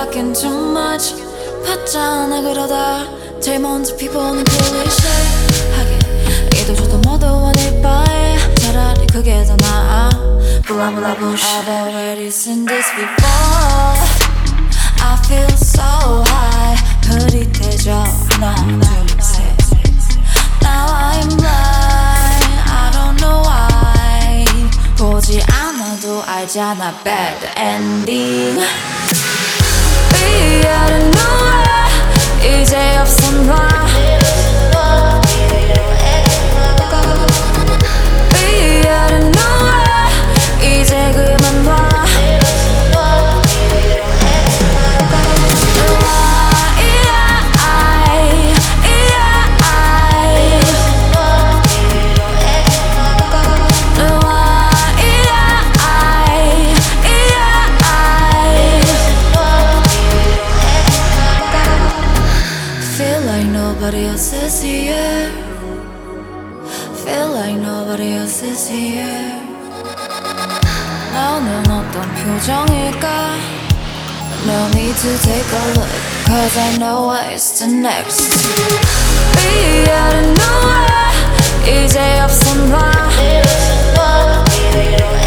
talking too much. 봤잖아 그러다 제일 먼저 피보는 클리셰하게 이도저도 모두 원일 바에 차라리 그게 더 나아. Blah blah bullshit. I've already seen this before. I feel so high. 흐릿해져 하나 둘 셋. Now I'm blind. I don't know why. 보지 않아도 알잖아 bad ending. We out of nowhere. 이제 없어 놔. We out of nowhere. 이제 그만 놔. Nobody else is here. Feel like nobody else is here. 너는 어떤 표정일까? No need to take a look, cause I know what's the next. We out of nowhere. 이제 없어 놔.